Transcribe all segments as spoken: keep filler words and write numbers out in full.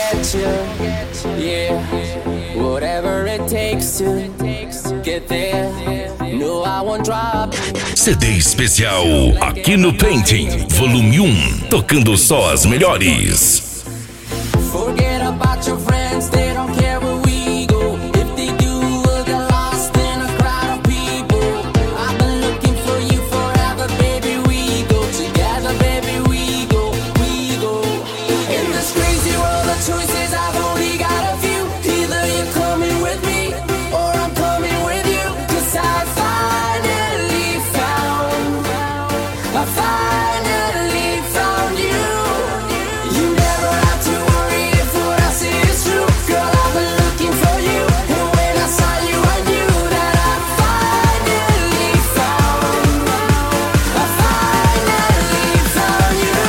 get you. Yeah, whatever it takes to get there. No, I won't drop. C D especial aqui no Painting, volume um, tocando só as melhores. Forget about your friends, they don't care where we go. If they do, we'll get lost in a crowd of people. I've been looking for you forever, baby, we go together, baby, we go, we go. In this crazy world of choices, I've only got a few. Either you're coming with me, or I'm coming with you. Cause I finally found, I finally found you. You never have to worry if what I say is true. Girl, I've been looking for you, and when I saw you, I knew that I finally found, I finally found you.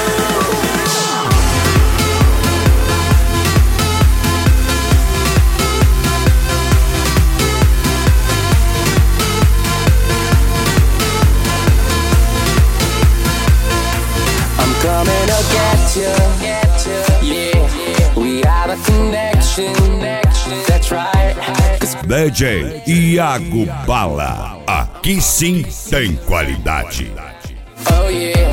I'm coming to get you, yeah, we have a connection, that's right. 'Cause D J Iago Bala, aqui sim tem qualidade. oh yeah,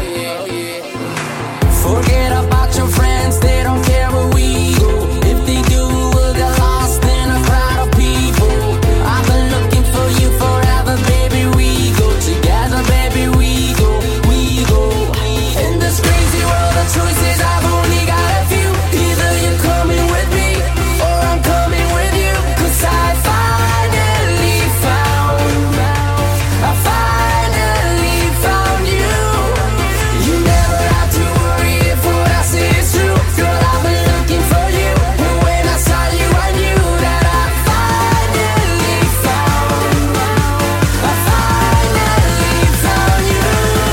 forget about your friends, they don't care where we go. If they do, we'll get lost in a crowd of people. I've been looking for you forever, baby, we go together, baby, we go, we go. In this crazy world of choices, I've only got a few. Either you're coming with me, or I'm coming with you. Cause I finally found, I finally found you. You never have to worry if what I say is true. Girl, I've been looking for you, and when I saw you, I knew that I finally found, I finally found you.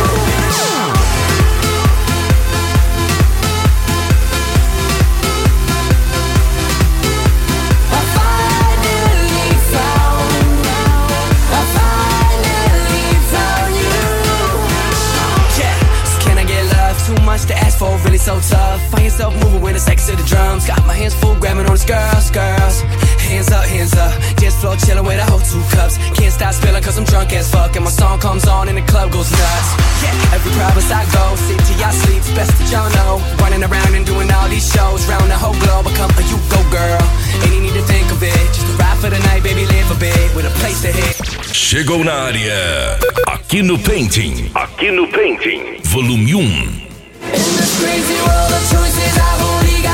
I finally found, I finally found you. Yeah, so can I get love? Too much to ask for, really so tough. Find yourself moving with the sex to the drums. Got my hands full, grabbing on these girls, girls. Hands up, hands up. Dance floor chilling with a whole two cups. Can't stop spilling cause I'm drunk as fuck. And my song comes on and the club goes nuts. Yeah, every province I go, city I sleep, it's best that y'all know. Running around and doing all these shows, round the whole globe. I come for you, go girl. Ain't you need to think of it. Just a ride for the night, baby, live a bit. With a place to hit. Chegou na área, aqui no Painting, aqui no Painting, volume um. In this crazy world of choices, I've only got